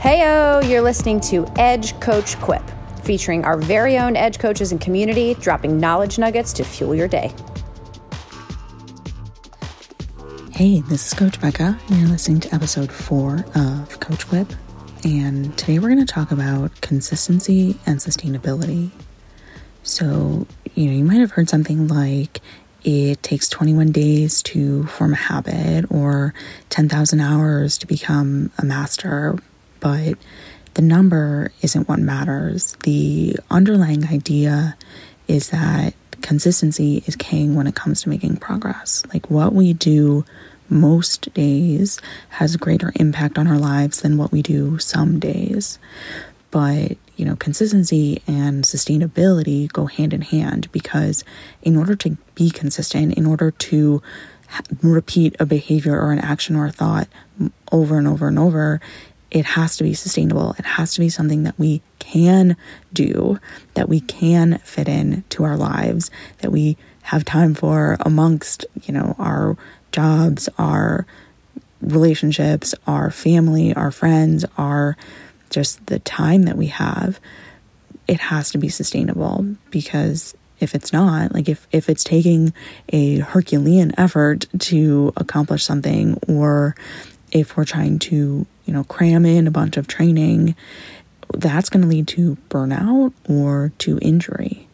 Heyo, you're listening to Edge Coach Quip, featuring our very own Edge coaches and community, dropping knowledge nuggets to fuel your day. Hey, this is Coach Becca, and you're listening to episode 4 of Coach Quip. And today we're going to talk about consistency and sustainability. So, you might have heard something like it takes 21 days to form a habit or 10,000 hours to become a master, but the number isn't what matters. The underlying idea is that consistency is king when it comes to making progress. Like what we do most days has a greater impact on our lives than what we do some days. But, consistency and sustainability go hand in hand, because in order to be consistent, in order to repeat a behavior or an action or a thought over and over and over, it has to be sustainable. It has to be something that we can do, that we can fit in to our lives, that we have time for amongst, our jobs, our relationships, our family, our friends, our just the time that we have. It has to be sustainable, because if it's not, like if it's taking a Herculean effort to accomplish something, or if we're trying to, cram in a bunch of training, that's going to lead to burnout or to injury.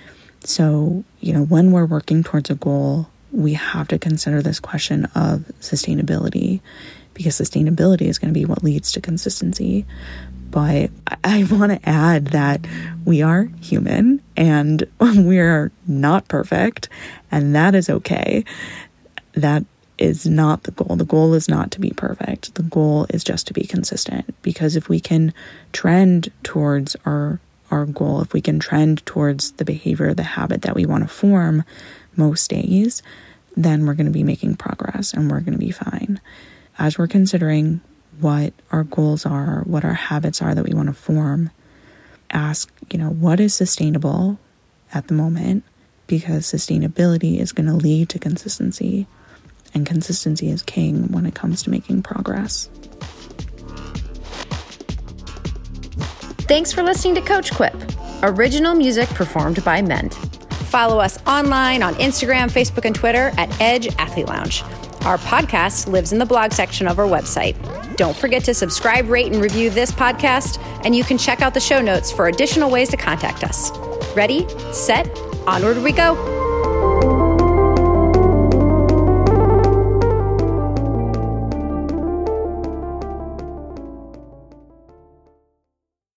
So, when we're working towards a goal, we have to consider this question of sustainability, because sustainability is going to be what leads to consistency. But I want to add that we are human and we're not perfect, and that is okay. That is not the goal. The goal is not to be perfect. The goal is just to be consistent, because if we can trend towards our goal, if we can trend towards the behavior, the habit that we want to form most days, then we're going to be making progress and we're going to be fine. As we're considering what our goals are, what our habits are that we want to form, ask, what is sustainable at the moment, because sustainability is going to lead to consistency, and consistency is king when it comes to making progress. Thanks for listening to Coach Quip, original music performed by Mend. Follow us online on Instagram, Facebook, and Twitter at Edge Athlete Lounge. Our podcast lives in the blog section of our website. Don't forget to subscribe, rate, and review this podcast, and you can check out the show notes for additional ways to contact us. Ready, set, onward we go.